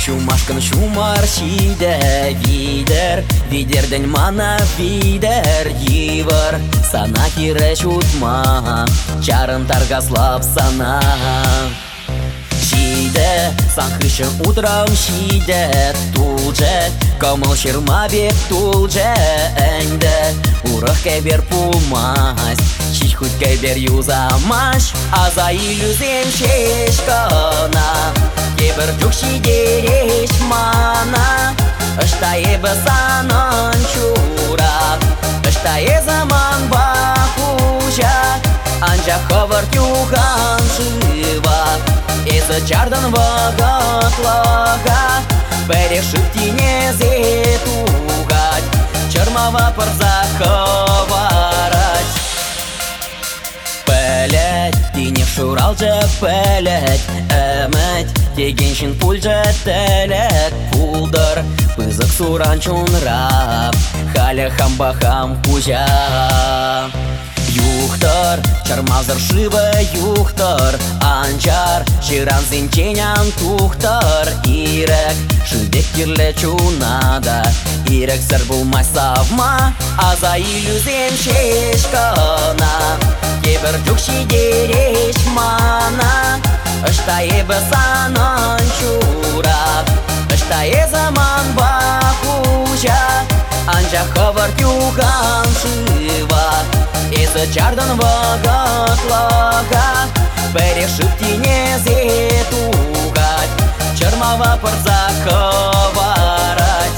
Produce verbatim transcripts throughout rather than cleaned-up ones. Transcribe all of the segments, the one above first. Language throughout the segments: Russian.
Чумашкан шумар шиде видер, видерден мана видер йывыр. Сана хире чутма, чарын таргаслап сана. Шиде, санхышын утром шиде тулже, комыл шырма бек тулже энде. Урых кебер пулмас, чич хоть кебер юзамаш, а за илюзем шешкана. Кебер джук шидереш мана, ыштаебы санан чура, ыштае заман бахужа, анжа хавар тюхан шива. Эза чардан вагатлага, берешит тине зетугать, чармава парза хаварать. Пелет, тине шуралже пелет, эмет, тегеншин пульже телек пулдыр, пызык суран чунрап, халя хамбахам пужа. Юхтар, чармазыр шива юхтар, анчар, ширан зинченян тухтар. Ирек, шидек кирле чунада, ирек сыр булмай савма, а за илюзем шешкана. Кебір джук шидереш мана, ыштаебы санан чурап, ыштае заман бахужа, анжа хавар тюган шива. Эза чардан вагатлага, берешит тине зетугать, чармава парза хаварать.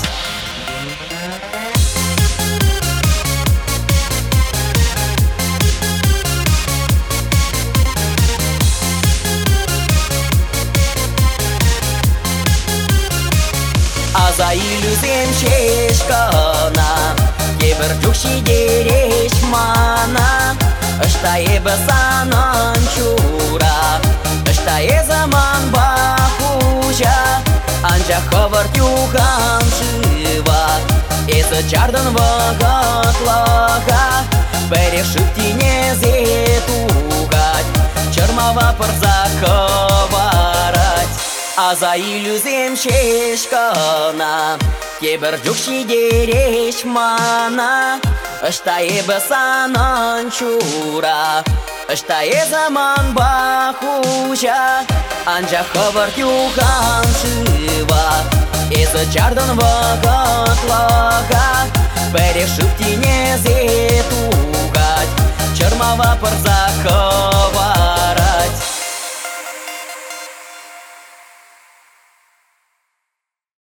А за илюзем шешкана, кебір джук шидереш мана, ыштаебы санан чура, ыштае заман бахужа, анжа хавар тюхан шива. Эза чардан вагатлага, берешит тине зетугать, чармава парза хаварать. А за илюзем шешкана, кебір джук шидереш мана, ыштаебы санан чура, ыштае заман бахужа, анжа хавар тюхан шива. Эза чардан вагатлага, берешит тине зетугать,